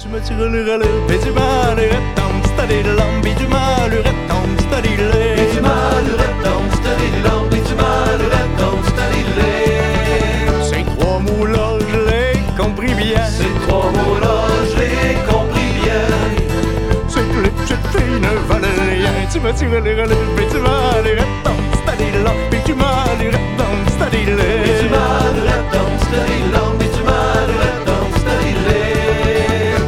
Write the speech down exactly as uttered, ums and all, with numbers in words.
me tire le relais, mais du mal, le retombe, study the lump, du mal, le retombe, study le. Du mal, le retombe, study the lump, du mal, le retombe, study le. Ces trois mots-là, je l'ai compris bien. Ces trois mots-là, je l'ai compris bien. C'est que les petites filles ne valent rien. Tu me tires le relais, mais du mal, le retombe.